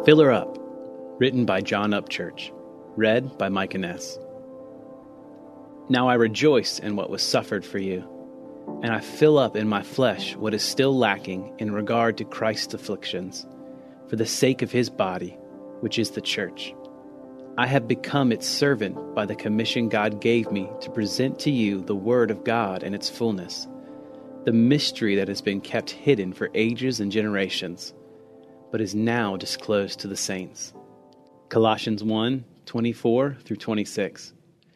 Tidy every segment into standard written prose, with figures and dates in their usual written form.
Fill Her Up, written by John Upchurch, read by Micah Ness. Now I rejoice in what was suffered for you, and I fill up in my flesh what is still lacking in regard to Christ's afflictions, for the sake of his body, which is the church. I have become its servant by the commission God gave me to present to you the word of God in its fullness, the mystery that has been kept hidden for ages and generations, but is now disclosed to the saints. Colossians 1:24-26.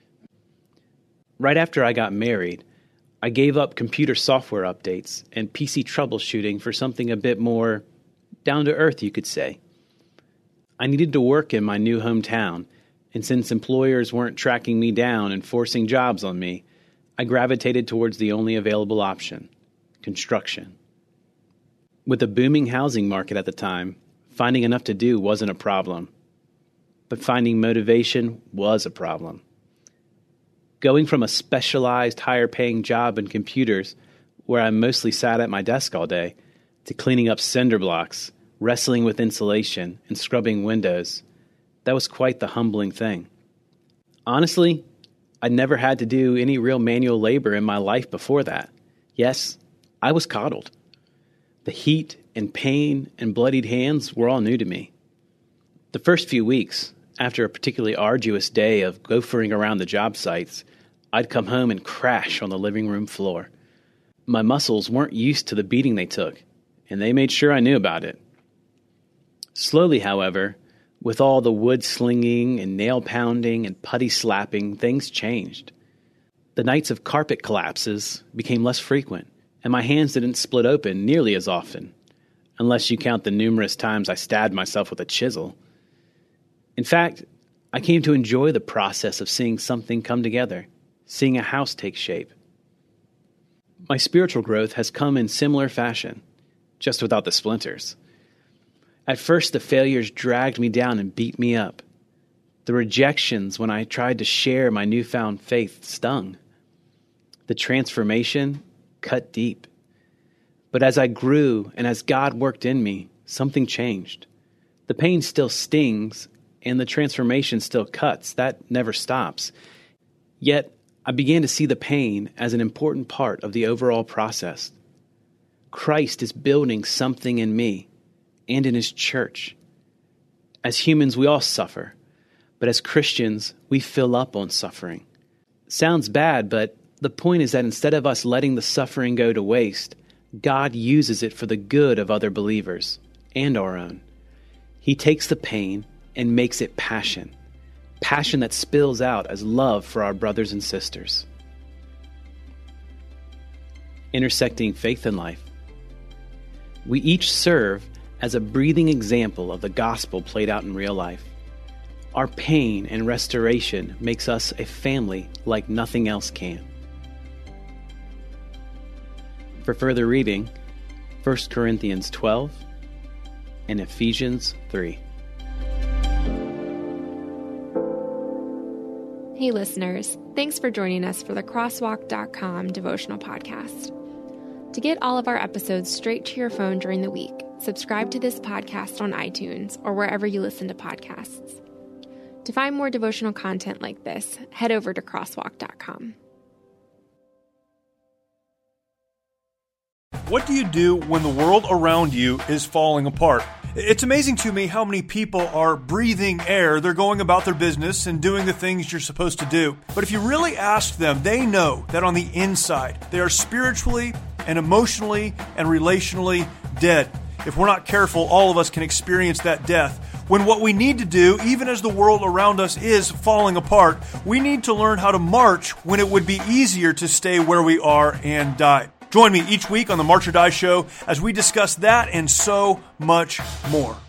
Right after I got married, I gave up computer software updates and PC troubleshooting for something a bit more down to earth, you could say. I needed to work in my new hometown, and since employers weren't tracking me down and forcing jobs on me, I gravitated towards the only available option: construction. With a booming housing market at the time, finding enough to do wasn't a problem. But finding motivation was a problem. Going from a specialized, higher-paying job in computers, where I mostly sat at my desk all day, to cleaning up cinder blocks, wrestling with insulation, and scrubbing windows, that was quite the humbling thing. Honestly, I'd never had to do any real manual labor in my life before that. Yes, I was coddled. The heat and pain and bloodied hands were all new to me. The first few weeks, after a particularly arduous day of gophering around the job sites, I'd come home and crash on the living room floor. My muscles weren't used to the beating they took, and they made sure I knew about it. Slowly, however, with all the wood slinging and nail pounding and putty slapping, things changed. The nights of carpet collapses became less frequent, and my hands didn't split open nearly as often, unless you count the numerous times I stabbed myself with a chisel. In fact, I came to enjoy the process of seeing something come together, seeing a house take shape. My spiritual growth has come in similar fashion, just without the splinters. At first, the failures dragged me down and beat me up. The rejections when I tried to share my newfound faith stung. The transformation cut deep. But as I grew and as God worked in me, something changed. The pain still stings and the transformation still cuts. That never stops. Yet, I began to see the pain as an important part of the overall process. Christ is building something in me and in his church. As humans, we all suffer, but as Christians, we fill up on suffering. Sounds bad, but the point is that instead of us letting the suffering go to waste, God uses it for the good of other believers and our own. He takes the pain and makes it passion that spills out as love for our brothers and sisters. Intersecting faith and life. We each serve as a breathing example of the gospel played out in real life. Our pain and restoration makes us a family like nothing else can. For further reading, 1 Corinthians 12 and Ephesians 3. Hey listeners, thanks for joining us for the Crosswalk.com devotional podcast. To get all of our episodes straight to your phone during the week, subscribe to this podcast on iTunes or wherever you listen to podcasts. To find more devotional content like this, head over to Crosswalk.com. What do you do when the world around you is falling apart? It's amazing to me how many people are breathing air. They're going about their business and doing the things you're supposed to do. But if you really ask them, they know that on the inside, they are spiritually and emotionally and relationally dead. If we're not careful, all of us can experience that death. When what we need to do, even as the world around us is falling apart, we need to learn how to march when it would be easier to stay where we are and die. Join me each week on the March or Die Show as we discuss that and so much more.